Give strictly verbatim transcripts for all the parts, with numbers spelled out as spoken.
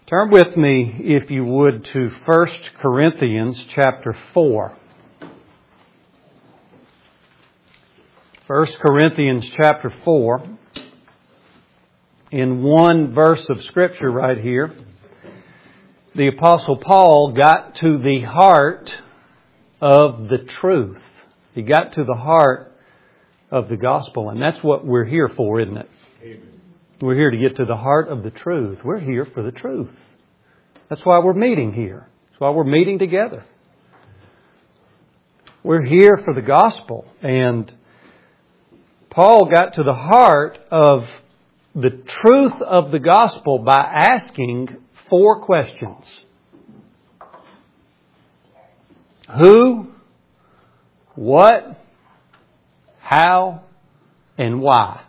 Turn with me, if you would, to First Corinthians chapter four. First Corinthians chapter four. In one verse of Scripture right here, the Apostle Paul got to the heart of the truth. He got to the heart of the gospel, and that's what we're here for, isn't it? Amen. We're here to get to the heart of the truth. We're here for the truth. That's why we're meeting here. That's why we're meeting together. We're here for the gospel. And Paul got to the heart of the truth of the gospel by asking four questions. Who, what, how, and why?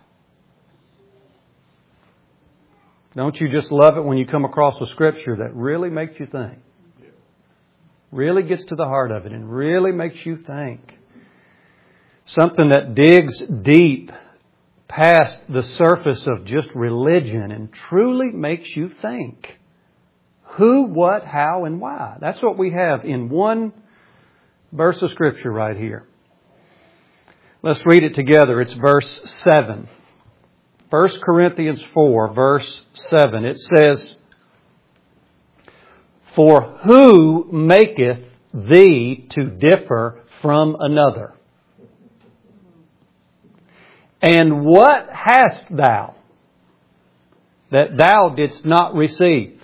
Don't you just love it when you come across a scripture that really makes you think? Really gets to the heart of it and really makes you think. Something that digs deep past the surface of just religion and truly makes you think. Who, what, how, and why. That's what we have in one verse of Scripture right here. Let's read it together. It's verse seven. First Corinthians four, verse seven. It says, "For who maketh thee to differ from another? And what hast thou that thou didst not receive?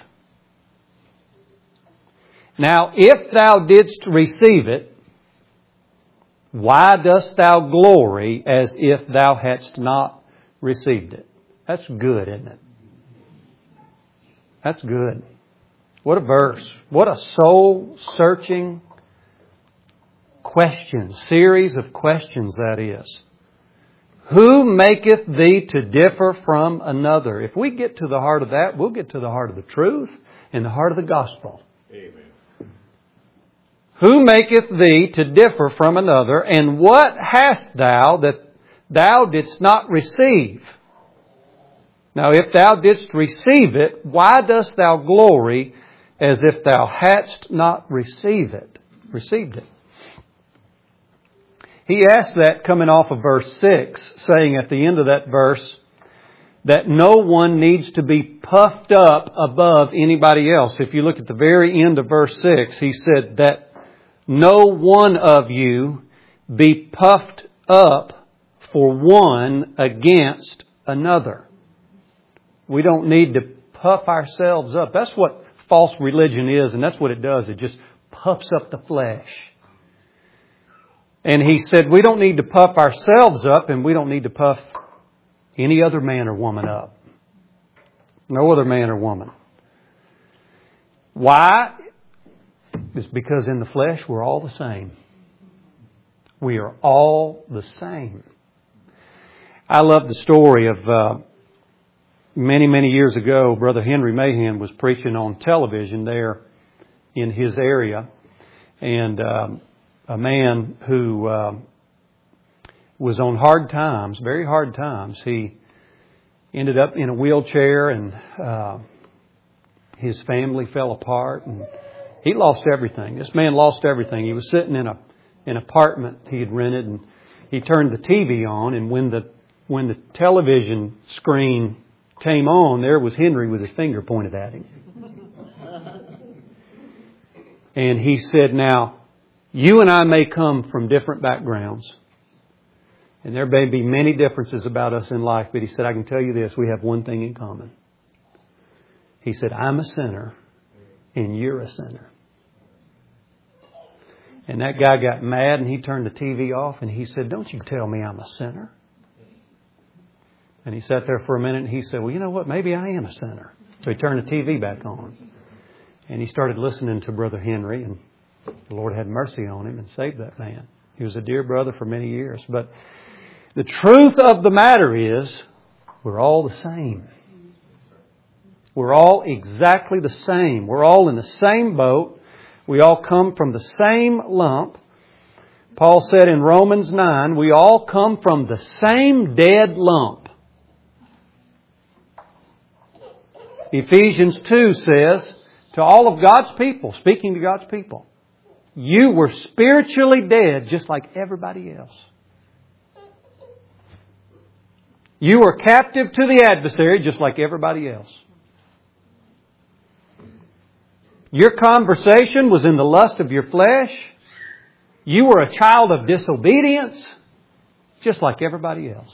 Now, if thou didst receive it, why dost thou glory as if thou hadst not received it?" That's good, isn't it? That's good. What a verse. What a soul-searching question, series of questions that is. Who maketh thee to differ from another? If we get to the heart of that, we'll get to the heart of the truth and the heart of the gospel. Amen. Who maketh thee to differ from another? And what hast thou that thou didst not receive? Now, if thou didst receive it, why dost thou glory as if thou hadst not received it? Received it. He asked that coming off of verse six, saying at the end of that verse that no one needs to be puffed up above anybody else. If you look at the very end of verse six, he said that no one of you be puffed up for one against another. We don't need to puff ourselves up. That's what false religion is, and that's what it does. It just puffs up the flesh. And he said we don't need to puff ourselves up, and we don't need to puff any other man or woman up. No other man or woman. Why? It's because in the flesh we're all the same. We are all the same. I love the story of uh, many, many years ago, Brother Henry Mahan was preaching on television there in his area. And um, a man who uh, was on hard times, very hard times, he ended up in a wheelchair and uh, his family fell apart and he lost everything. This man lost everything. He was sitting in a an apartment he had rented, and he turned the T V on, and when the when the television screen came on, there was Henry with his finger pointed at him. And he said, "Now, you and I may come from different backgrounds, and there may be many differences about us in life, but," he said, "I can tell you this, we have one thing in common." He said, "I'm a sinner, and you're a sinner." And that guy got mad and he turned the T V off and he said, "Don't you tell me I'm a sinner." And he sat there for a minute and he said, "Well, you know what? Maybe I am a sinner." So he turned the T V back on. And he started listening to Brother Henry, and the Lord had mercy on him and saved that man. He was a dear brother for many years. But the truth of the matter is, we're all the same. We're all exactly the same. We're all in the same boat. We all come from the same lump. Paul said in Romans nine, we all come from the same dead lump. Ephesians two says, to all of God's people, speaking to God's people, you were spiritually dead just like everybody else. You were captive to the adversary just like everybody else. Your conversation was in the lust of your flesh. You were a child of disobedience just like everybody else.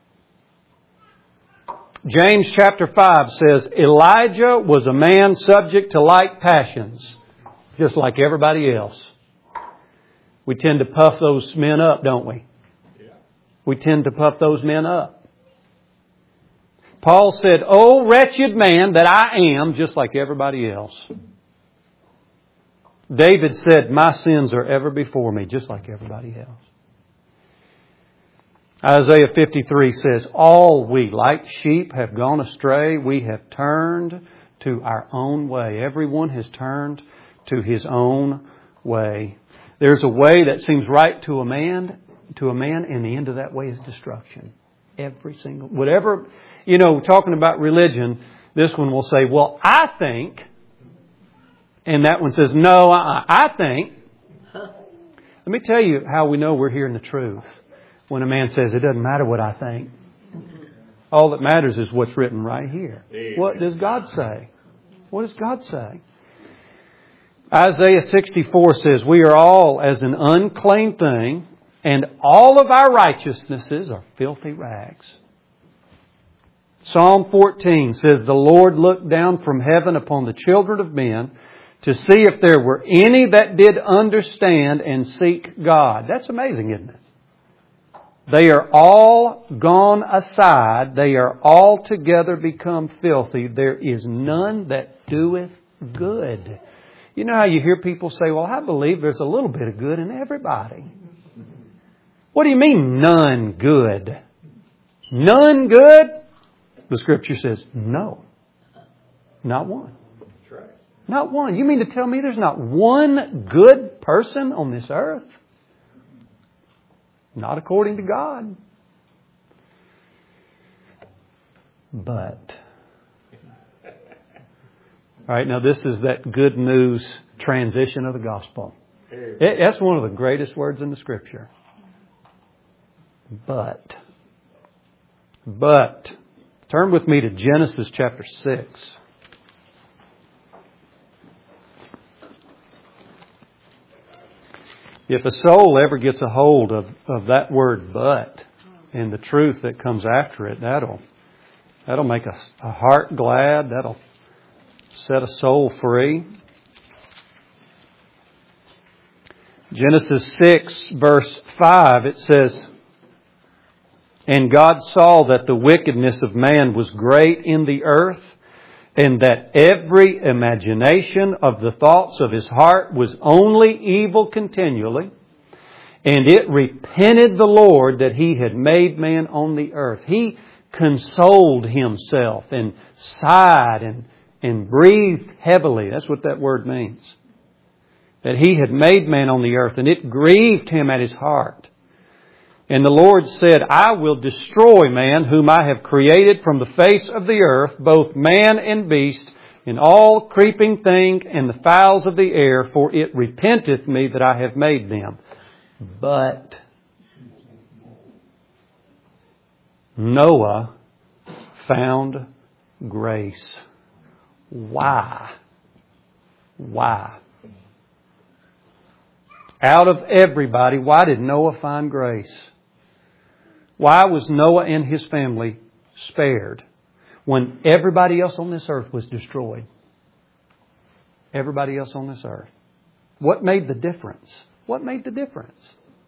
James chapter five says, Elijah was a man subject to like passions, just like everybody else. We tend to puff those men up, don't we? Yeah. We tend to puff those men up. Paul said, "O wretched man that I am," just like everybody else. David said, "My sins are ever before me," just like everybody else. Isaiah fifty-three says, all we like sheep have gone astray. We have turned to our own way. Everyone has turned to his own way. There's a way that seems right to a man, to a man, and the end of that way is destruction. Every single, whatever, you know, talking about religion, this one will say, well, I think, and that one says, no, I, I think. Let me tell you how we know we're hearing the truth. When a man says, it doesn't matter what I think. All that matters is what's written right here. What does God say? What does God say? Isaiah sixty-four says, we are all as an unclean thing, and all of our righteousnesses are filthy rags. Psalm fourteen says, the Lord looked down from heaven upon the children of men to see if there were any that did understand and seek God. That's amazing, isn't it? They are all gone aside. They are altogether become filthy. There is none that doeth good. You know how you hear people say, well, I believe there's a little bit of good in everybody. What do you mean, none good? None good? The Scripture says, no. Not one. Not one. You mean to tell me there's not one good person on this earth? Not according to God. But. All right, now this is that good news transition of the gospel. It, that's one of the greatest words in the Scripture. But. But. Turn with me to Genesis chapter six. If a soul ever gets a hold of, of that word but and the truth that comes after it, that'll that'll make a, a heart glad. That'll set a soul free. Genesis six verse five, it says, and God saw that the wickedness of man was great in the earth, and that every imagination of the thoughts of his heart was only evil continually. And it repented the Lord that He had made man on the earth. He consoled Himself and sighed and, and breathed heavily. That's what that word means. That He had made man on the earth, and it grieved Him at His heart. And the Lord said, I will destroy man whom I have created from the face of the earth, both man and beast, and all creeping thing and the fowls of the air, for it repenteth me that I have made them. But Noah found grace. Why? Why? Out of everybody, why did Noah find grace? Why was Noah and his family spared when everybody else on this earth was destroyed? Everybody else on this earth. What made the difference? What made the difference?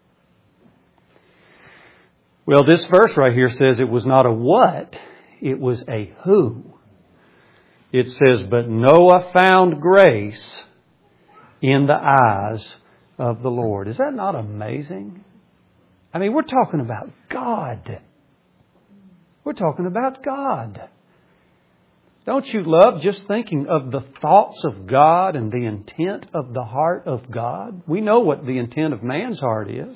Well, this verse right here says it was not a what, it was a who. It says, but Noah found grace in the eyes of the Lord. Is that not amazing? I mean, we're talking about God. We're talking about God. Don't you love just thinking of the thoughts of God and the intent of the heart of God? We know what the intent of man's heart is.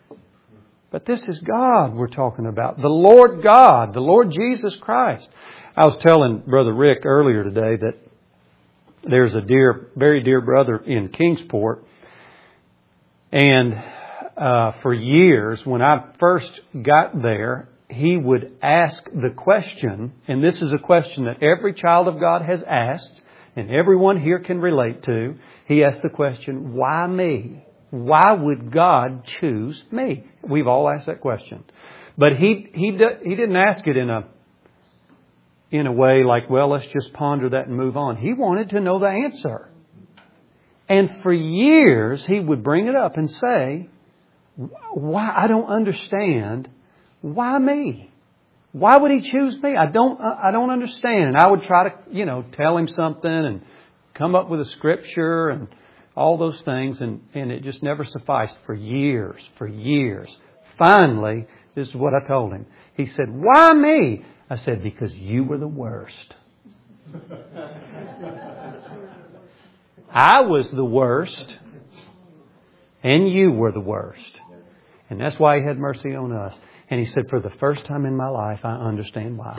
But this is God we're talking about. The Lord God, the Lord Jesus Christ. I was telling Brother Rick earlier today that there's a dear, very dear brother in Kingsport. And uh, for years, when I first got there, he would ask the question, and this is a question that every child of God has asked, and everyone here can relate to. He asked the question, why me? Why would God choose me? We've all asked that question. But he he he didn't ask it in a in a way like, well, let's just ponder that and move on. He wanted to know the answer. And for years, he would bring it up and say, why? I don't understand. Why me? Why would He choose me? I don't, I don't understand. And I would try to, you know, tell him something and come up with a scripture and all those things. And, and it just never sufficed for years, for years. Finally, this is what I told him. He said, why me? I said, because you were the worst. I was the worst, and you were the worst. And that's why He had mercy on us. And He said, for the first time in my life, I understand why.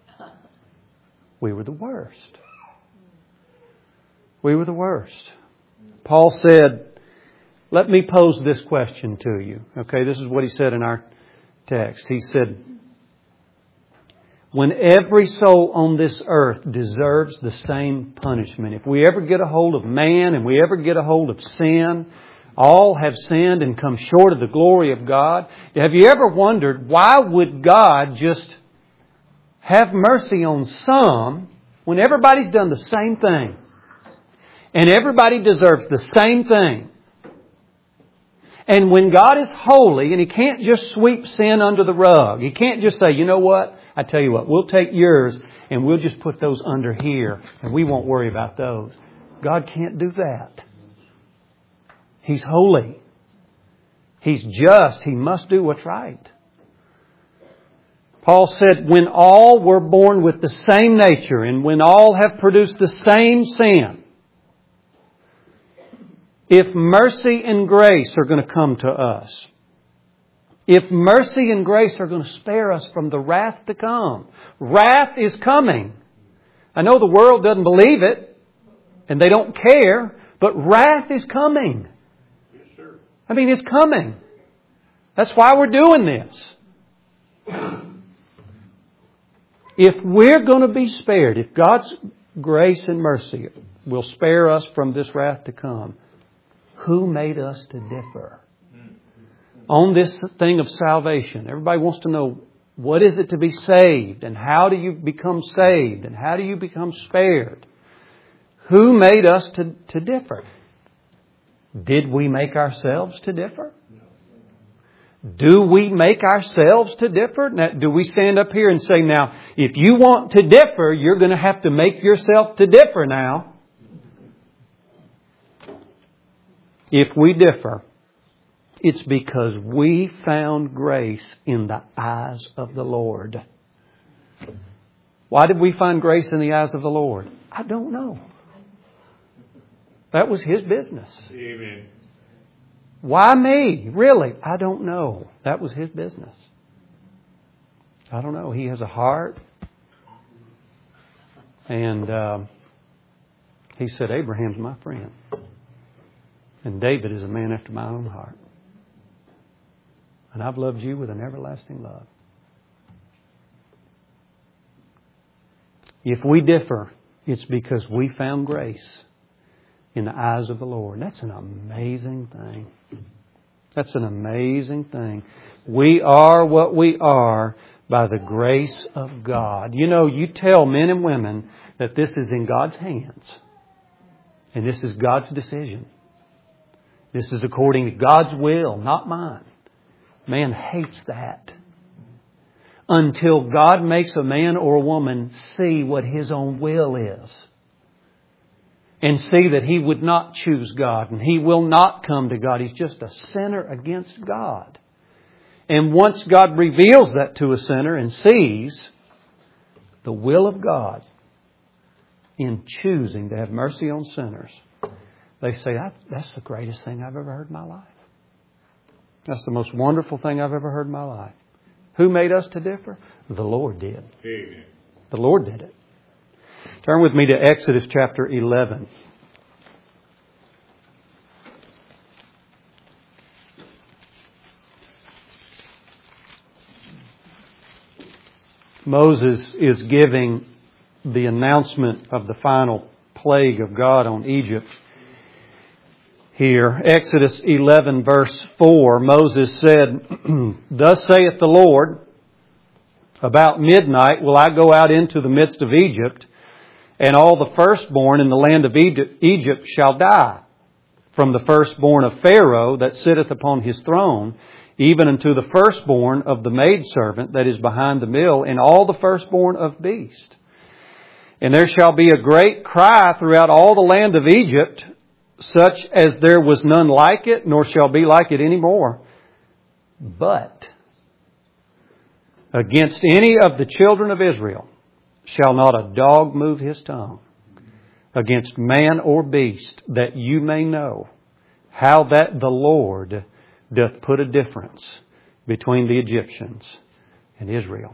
We were the worst. We were the worst. Paul said, let me pose this question to you. Okay, this is what he said in our text. He said, when every soul on this earth deserves the same punishment, if we ever get a hold of man and we ever get a hold of sin, all have sinned and come short of the glory of God. Have you ever wondered, why would God just have mercy on some when everybody's done the same thing? And everybody deserves the same thing. And when God is holy, and He can't just sweep sin under the rug. He can't just say, you know what? I tell you what, we'll take yours and we'll just put those under here and we won't worry about those. God can't do that. He's holy. He's just. He must do what's right. Paul said, when all were born with the same nature and when all have produced the same sin, if mercy and grace are going to come to us, if mercy and grace are going to spare us from the wrath to come, wrath is coming. I know the world doesn't believe it and they don't care, but wrath is coming. Yes, sir. I mean, it's coming. That's why we're doing this. If we're going to be spared, if God's grace and mercy will spare us from this wrath to come, who made us to differ on this thing of salvation? Everybody wants to know, what is it to be saved? And how do you become saved? And how do you become spared? Who made us to, to differ? Did we make ourselves to differ? Do we make ourselves to differ? Now, do we stand up here and say, now, if you want to differ, you're going to have to make yourself to differ now? If we differ, it's because we found grace in the eyes of the Lord. Why did we find grace in the eyes of the Lord? I don't know. That was His business. Amen. Why me? Really? I don't know. That was His business. I don't know. He has a heart. And uh, He said, Abraham's my friend. And David is a man after my own heart. And I've loved you with an everlasting love. If we differ, it's because we found grace in the eyes of the Lord. That's an amazing thing. That's an amazing thing. We are what we are by the grace of God. You know, you tell men and women that this is in God's hands. And this is God's decision. This is according to God's will, not mine. Man hates that. Until God makes a man or a woman see what his own will is. And see that he would not choose God. And he will not come to God. He's just a sinner against God. And once God reveals that to a sinner and sees the will of God in choosing to have mercy on sinners, they say, that's the greatest thing I've ever heard in my life. That's the most wonderful thing I've ever heard in my life. Who made us to differ? The Lord did. Amen. The Lord did it. Turn with me to Exodus chapter eleven. Moses is giving the announcement of the final plague of God on Egypt. Here, Exodus eleven verse four, Moses said, "Thus saith the Lord, about midnight will I go out into the midst of Egypt, and all the firstborn in the land of Egypt shall die, from the firstborn of Pharaoh that sitteth upon his throne, even unto the firstborn of the maidservant that is behind the mill, and all the firstborn of beast. And there shall be a great cry throughout all the land of Egypt, such as there was none like it, nor shall be like it any more. But against any of the children of Israel shall not a dog move his tongue, against man or beast, that you may know how that the Lord doth put a difference between the Egyptians and Israel."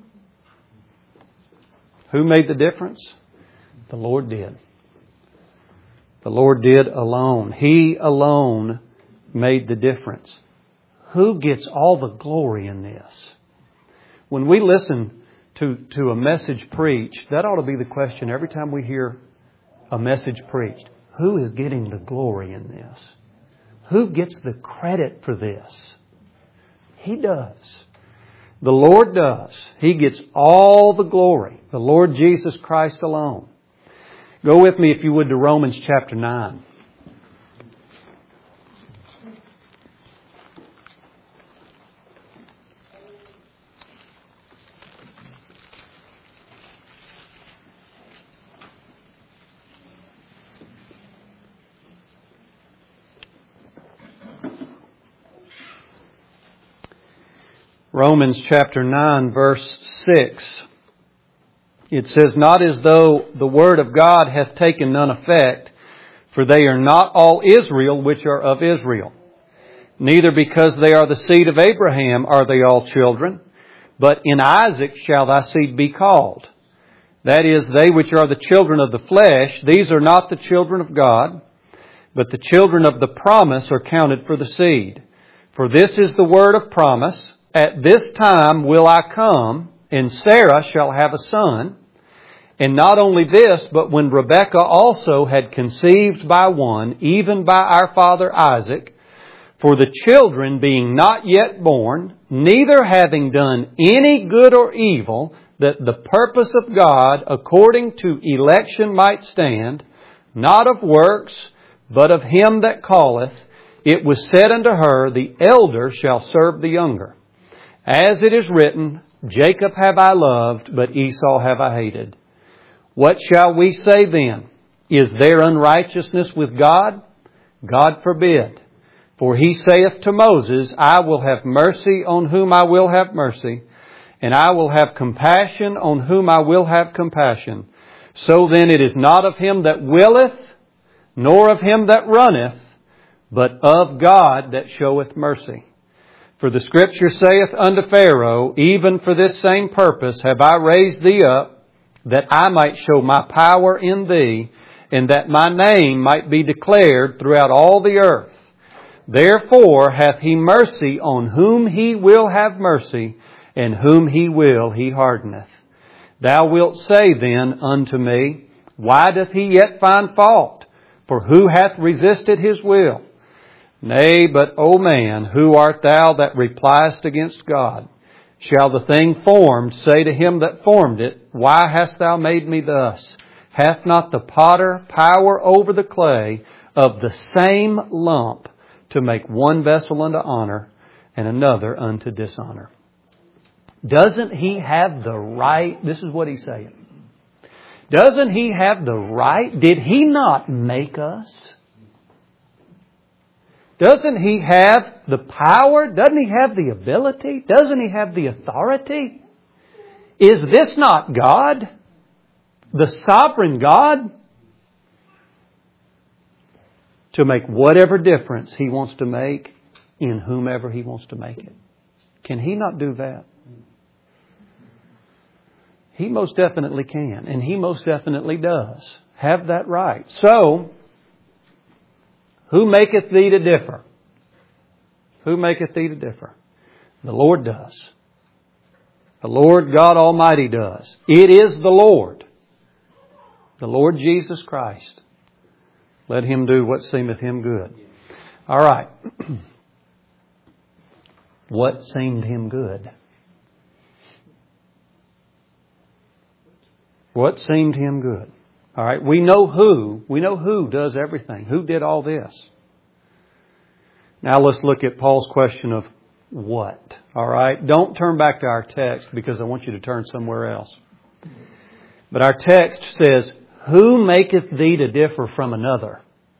Who made the difference? The Lord did. The Lord did alone. He alone made the difference. Who gets all the glory in this? When we listen to, to a message preached, that ought to be the question every time we hear a message preached. Who is getting the glory in this? Who gets the credit for this? He does. The Lord does. He gets all the glory. The Lord Jesus Christ alone. Go with me, if you would, to Romans chapter nine. Romans chapter nine, verse six. It says, "Not as though the word of God hath taken none effect, for they are not all Israel which are of Israel. Neither because they are the seed of Abraham are they all children, but in Isaac shall thy seed be called. That is, they which are the children of the flesh, these are not the children of God, but the children of the promise are counted for the seed. For this is the word of promise, At this time will I come, and Sarah shall have a son. And not only this, but when Rebekah also had conceived by one, even by our father Isaac, for the children being not yet born, neither having done any good or evil, that the purpose of God according to election might stand, not of works, but of him that calleth, it was said unto her, the elder shall serve the younger. As it is written, Jacob have I loved, but Esau have I hated. What shall we say then? Is there unrighteousness with God? God forbid. For he saith to Moses, I will have mercy on whom I will have mercy, and I will have compassion on whom I will have compassion. So then it is not of him that willeth, nor of him that runneth, but of God that showeth mercy. For the Scripture saith unto Pharaoh, even for this same purpose have I raised thee up, that I might show my power in thee, and that my name might be declared throughout all the earth. Therefore hath he mercy on whom he will have mercy, and whom he will he hardeneth. Thou wilt say then unto me, why doth he yet find fault? For who hath resisted his will? Nay, but, O man, who art thou that repliest against God? Shall the thing formed say to him that formed it, why hast thou made me thus? Hath not the potter power over the clay of the same lump to make one vessel unto honor and another unto dishonor? Doesn't he have the right? This is what he's saying. Doesn't he have the right? Did he not make us? Doesn't he have the power? Doesn't he have the ability? Doesn't he have the authority? Is this not God? The sovereign God? To make whatever difference he wants to make in whomever he wants to make it. Can he not do that? He most definitely can. And He most definitely does have that right. So, who maketh thee to differ? Who maketh thee to differ? The Lord does. The Lord God Almighty does. It is the Lord. The Lord Jesus Christ. Let Him do what seemeth Him good. All right. What seemed Him good? What seemed Him good? All right. We know who. We know who does everything. Who did all this? Now let's look at Paul's question of what. All right. Don't turn back to our text because I want you to turn somewhere else. But our text says, who maketh thee to differ from another?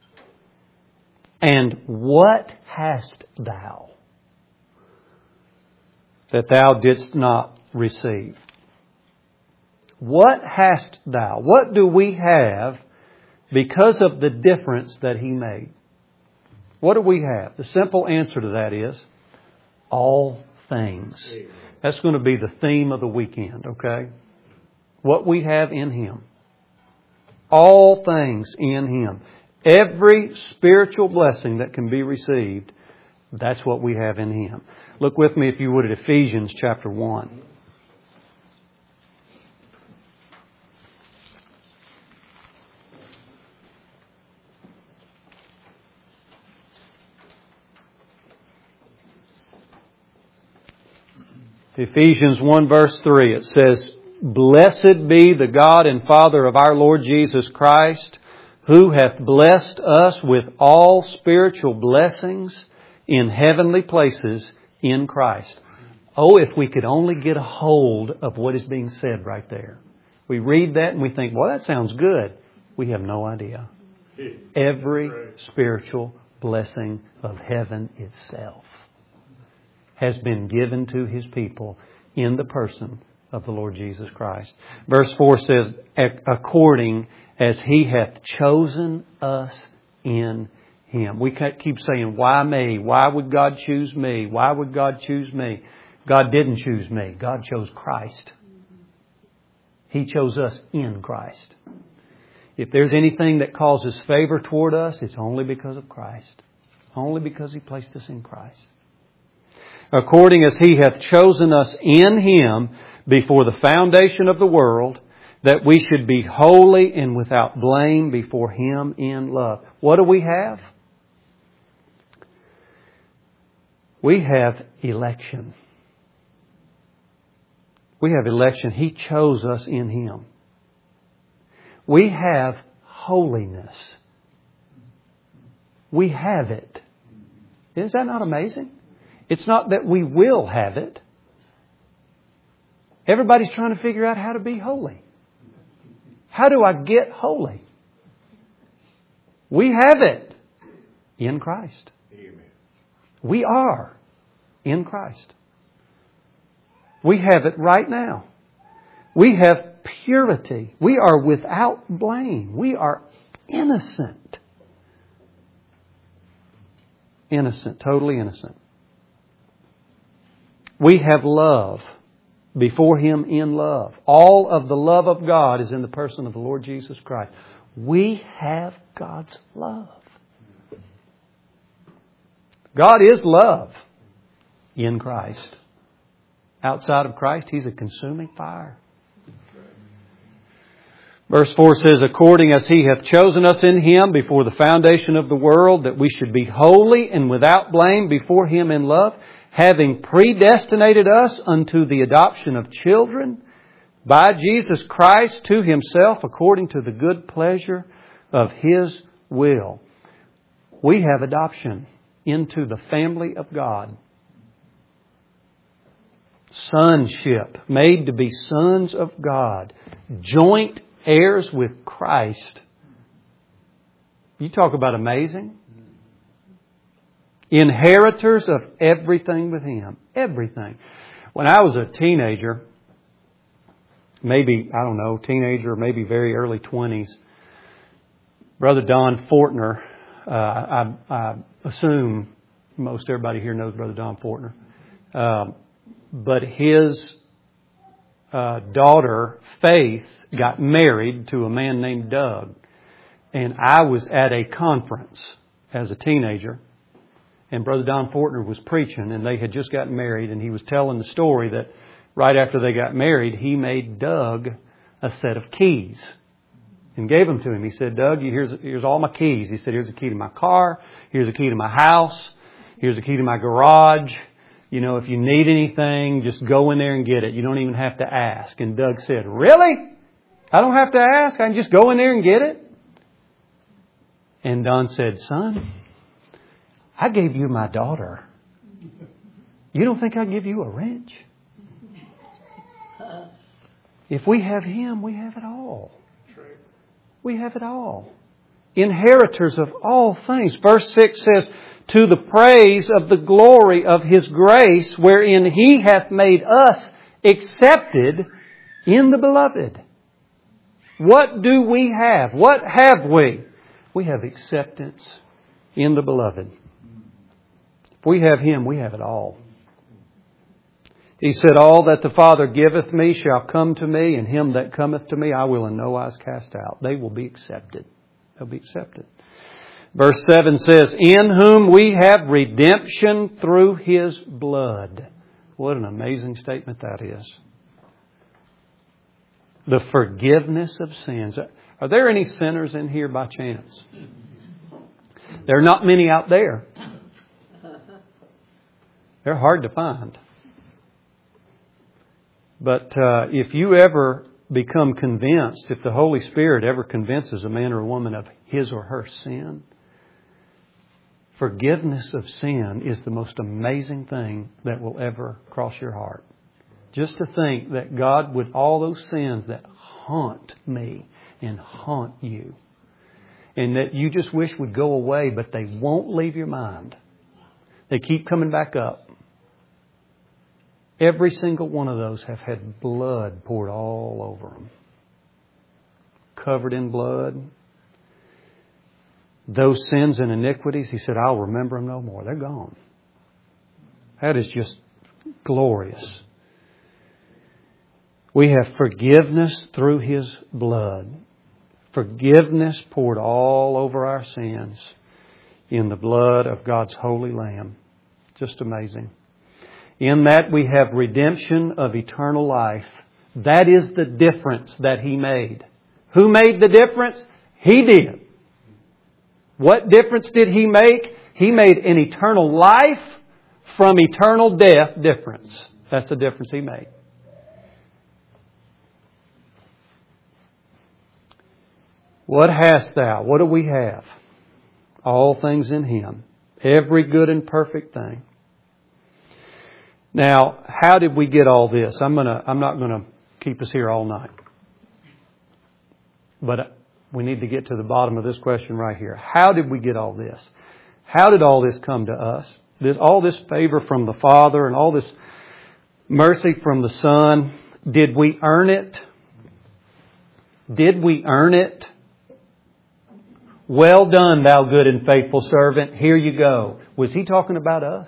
And what hast thou that thou didst not receive? What hast thou? What do we have because of the difference that He made? What do we have? The simple answer to that is all things. That's going to be the theme of the weekend, okay? What we have in Him. All things in Him. Every spiritual blessing that can be received, that's what we have in Him. Look with me, if you would, at Ephesians chapter one. Ephesians one verse three, it says, Blessed be the God and Father of our Lord Jesus Christ, who hath blessed us with all spiritual blessings in heavenly places in Christ. Oh, if we could only get a hold of what is being said right there. We read that and we think, well, that sounds good. We have no idea. Every spiritual blessing of heaven itself has been given to His people in the person of the Lord Jesus Christ. Verse four says, according as He hath chosen us in Him. We keep saying, why me? Why would God choose me? Why would God choose me? God didn't choose me. God chose Christ. He chose us in Christ. If there's anything that causes favor toward us, it's only because of Christ. Only because He placed us in Christ. According as He hath chosen us in Him before the foundation of the world, that we should be holy and without blame before Him in love. What do we have? We have election. We have election. He chose us in Him. We have holiness. We have it. Is that not amazing? It's not that we will have it. Everybody's trying to figure out how to be holy. How do I get holy? We have it in Christ. Amen. We are in Christ. We have it right now. We have purity. We are without blame. We are innocent. Innocent, totally innocent. We have love before Him in love. All of the love of God is in the person of the Lord Jesus Christ. We have God's love. God is love in Christ. Outside of Christ, He's a consuming fire. Verse four says, according as He hath chosen us in Him before the foundation of the world, that we should be holy and without blame before Him in love, having predestinated us unto the adoption of children by Jesus Christ to Himself, according to the good pleasure of His will. We have adoption into the family of God. Sonship, made to be sons of God, joint heirs with Christ. You talk about amazing. Inheritors of everything with Him. Everything. When I was a teenager, maybe, I don't know, teenager, maybe very early twenties, Brother Don Fortner, uh, I, I assume most everybody here knows Brother Don Fortner. Um, but his uh, daughter, Faith, got married to a man named Doug. And I was at a conference as a teenager. And Brother Don Fortner was preaching, and they had just gotten married. And he was telling the story that right after they got married, he made Doug a set of keys and gave them to him. He said, Doug, here's, here's all my keys. He said, here's a key to my car. Here's a key to my house. Here's a key to my garage. You know, if you need anything, just go in there and get it. You don't even have to ask. And Doug said, really? I don't have to ask. I can just go in there and get it? And Don said, son, I gave you my daughter. You don't think I give you a wrench? If we have Him, we have it all. We have it all. Inheritors of all things. Verse six says, to the praise of the glory of His grace, wherein He hath made us accepted in the Beloved. What do we have? What have we? We have acceptance in the Beloved. If we have Him, we have it all. He said, all that the Father giveth me shall come to me, and him that cometh to me I will in no wise cast out. They will be accepted. They'll be accepted. Verse seven says, in whom we have redemption through His blood. What an amazing statement that is. The forgiveness of sins. Are there any sinners in here by chance? There are not many out there. They're hard to find. But uh, if you ever become convinced, if the Holy Spirit ever convinces a man or a woman of his or her sin, forgiveness of sin is the most amazing thing that will ever cross your heart. Just to think that God, with all those sins that haunt me and haunt you, and that you just wish would go away, but they won't leave your mind. They keep coming back up. Every single one of those have had blood poured all over them. Covered in blood. Those sins and iniquities, He said, I'll remember them no more. They're gone. That is just glorious. We have forgiveness through His blood. Forgiveness poured all over our sins in the blood of God's holy Lamb. Just amazing. In that we have redemption of eternal life. That is the difference that He made. Who made the difference? He did. What difference did He make? He made an eternal life from eternal death difference. That's the difference He made. What hast thou? What do we have? All things in Him. Every good and perfect thing. Now, how did we get all this? I'm gonna. I'm not going to keep us here all night. But we need to get to the bottom of this question right here. How did we get all this? How did all this come to us? This, all this favor from the Father and all this mercy from the Son. Did we earn it? Did we earn it? Well done, thou good and faithful servant. Here you go. Was He talking about us?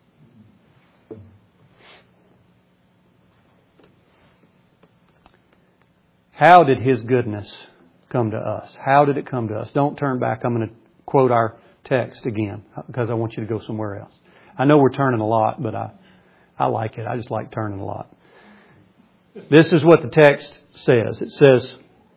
How did His goodness come to us? How did it come to us? Don't turn back. I'm going to quote our text again because I want you to go somewhere else. I know we're turning a lot, but I, I like it. I just like turning a lot. This is what the text says. It says,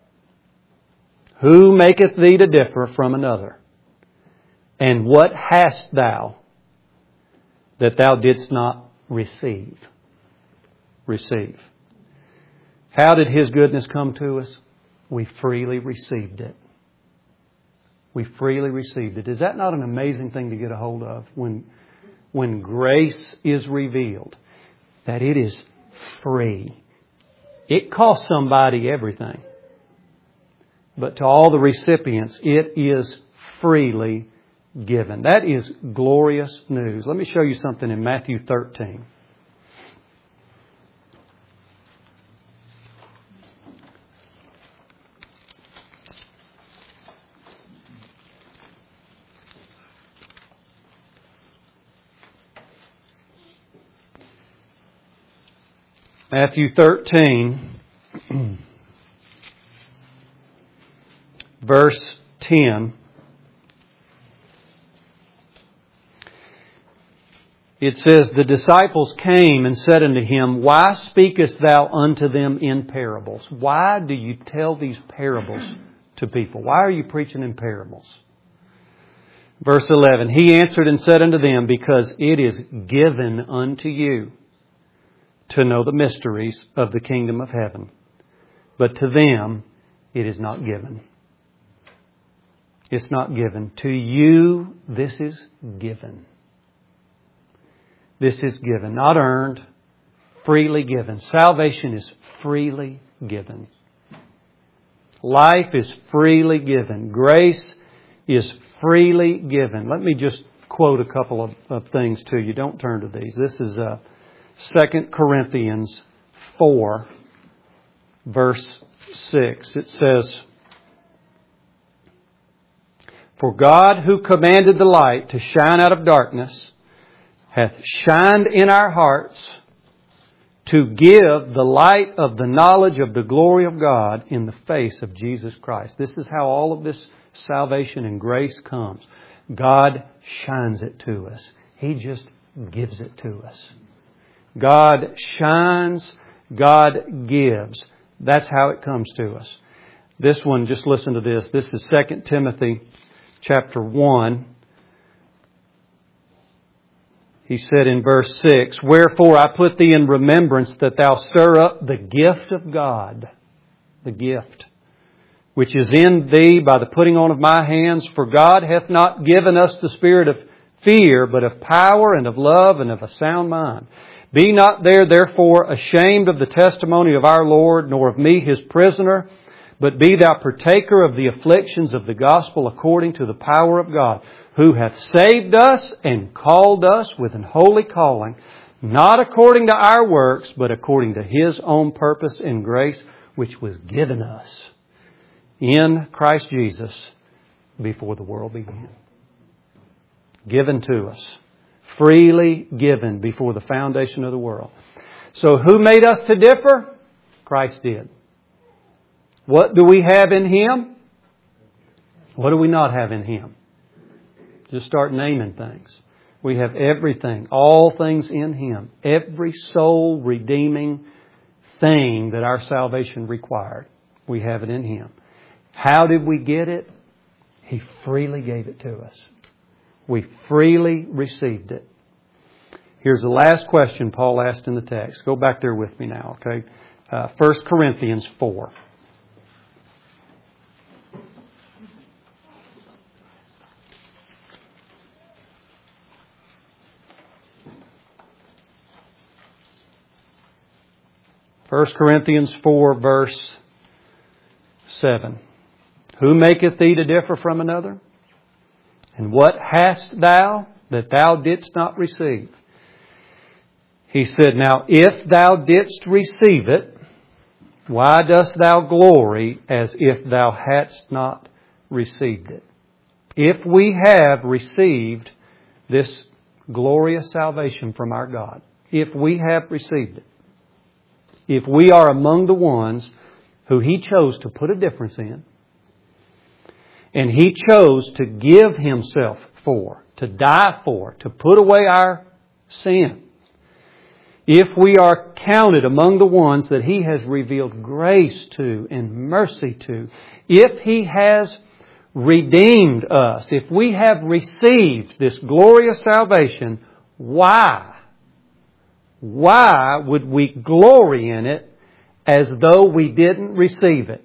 who maketh thee to differ from another? And what hast thou that thou didst not receive? Receive. How did His goodness come to us? We freely received it. We freely received it. Is that not an amazing thing to get a hold of? When, when grace is revealed, that it is free. It costs somebody everything. But to all the recipients, it is freely given. That is glorious news. Let me show you something in Matthew thirteen. Matthew thirteen, verse ten. It says, the disciples came and said unto him, why speakest thou unto them in parables? Why do you tell these parables to people? Why are you preaching in parables? Verse eleven, he answered and said unto them, because it is given unto you to know the mysteries of the kingdom of heaven, but to them it is not given. It's not given. To you, this is given. This is given, not earned, freely given. Salvation is freely given. Life is freely given. Grace is freely given. Let me just quote a couple of, of things to you. Don't turn to these. This is uh, Second Corinthians four, verse six. It says, for God who commanded the light to shine out of darkness hath shined in our hearts to give the light of the knowledge of the glory of God in the face of Jesus Christ. This is how all of this salvation and grace comes. God shines it to us. He just gives it to us. God shines, God gives. That's how it comes to us. This one, just listen to this. This is Second Timothy chapter one. He said in verse six, wherefore I put thee in remembrance that thou stir up the gift of God, the gift, which is in thee by the putting on of my hands. For God hath not given us the spirit of fear, but of power and of love and of a sound mind. Be not there therefore ashamed of the testimony of our Lord, nor of me his prisoner, but be thou partaker of the afflictions of the gospel according to the power of God, who hath saved us and called us with an holy calling, not according to our works, but according to His own purpose and grace, which was given us in Christ Jesus before the world began. Given to us. Freely given before the foundation of the world. So who made us to differ? Christ did. What do we have in Him? What do we not have in Him? Just start naming things. We have everything, all things in Him. Every soul redeeming thing that our salvation required. We have it in Him. How did we get it? He freely gave it to us. We freely received it. Here's the last question Paul asked in the text. Go back there with me now, okay? Uh, First Corinthians four. First Corinthians four, verse seven. Who maketh thee to differ from another? And what hast thou that thou didst not receive? He said, now if thou didst receive it, why dost thou glory as if thou hadst not received it? If we have received this glorious salvation from our God, if we have received it, if we are among the ones who He chose to put a difference in, and He chose to give Himself for, to die for, to put away our sin, if we are counted among the ones that He has revealed grace to and mercy to, if He has redeemed us, if we have received this glorious salvation, why? Why would we glory in it as though we didn't receive it?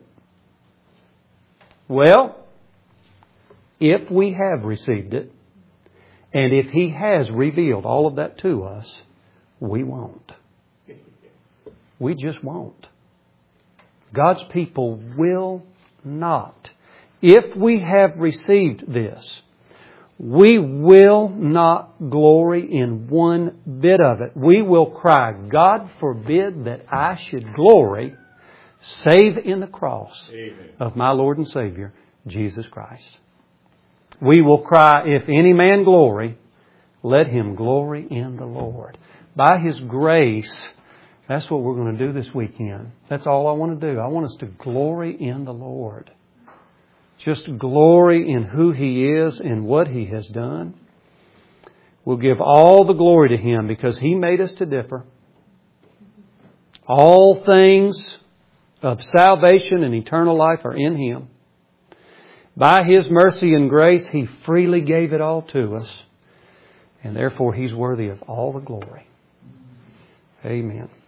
Well, if we have received it, and if He has revealed all of that to us, we won't. We just won't. God's people will not. If we have received this, we will not glory in one bit of it. We will cry, God forbid that I should glory save in the cross Amen. Of my Lord and Savior, Jesus Christ. We will cry, if any man glory, let him glory in the Lord. By His grace, That's what we're going to do this weekend. That's all I want to do. I want us to glory in the Lord. Just glory in who He is and what He has done. We'll give all the glory to Him because He made us to differ. All things of salvation and eternal life are in Him. By His mercy and grace, He freely gave it all to us. And therefore, He's worthy of all the glory. Amen.